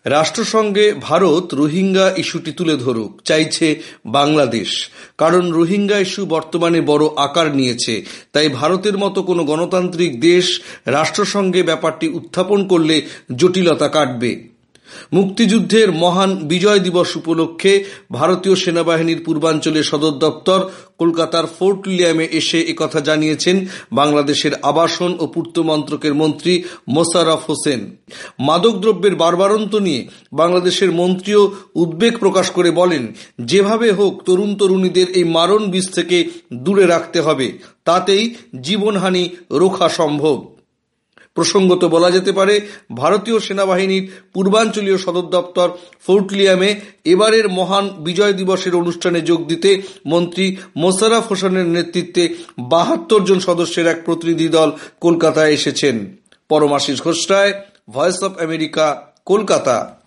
রাষ্ট্রসংঘে ভারত রোহিঙ্গা ইস্যুটি তুলে ধরুক চাইছে বাংলাদেশ। কারণ রোহিঙ্গা ইস্যু বর্তমানে বড় আকার নিয়েছে। তাই ভারতের মতো কোনো গণতান্ত্রিক দেশ রাষ্ট্রসংঘে ব্যাপারটি উত্থাপন করলে জটিলতা কাটবে। মুক্তিযুদ্ধের মহান বিজয় দিবস উপলক্ষে ভারতীয় সেনাবাহিনীর পূর্বাঞ্চলের সদর দপ্তর কলকাতার ফোর্ট উইলিয়ামে এসে একথা জানিয়েছেন বাংলাদেশের আবাসন ও পূর্ত মন্ত্রকের মন্ত্রী মোশাররফ হোসেন। মাদকদ্রব্যের বাড়বাড়ন্ত নিয়ে বাংলাদেশের মন্ত্রীও উদ্বেগ প্রকাশ করে বলেন, যেভাবে হোক তরুণ তরুণীদের এই মারণ বিষ থেকে দূরে রাখতে হবে, তাতেই জীবনহানি রোখা সম্ভব। প্রসঙ্গত বলা যেতে পারে, ভারতীয় সেনাবাহিনীর পূর্বাঞ্চলীয় সদর দপ্তর ফোর্ট উইলিয়ামে এবারের মহান বিজয় দিবসের অনুষ্ঠানে যোগ দিতে মন্ত্রী মোশাররফ হোসেনের নেতৃত্বে ৭২ জন সদস্যের এক প্রতিনিধি দল কলকাতায় এসেছেন। Paramashis Ghosh Roy, voice of America, Kolkata.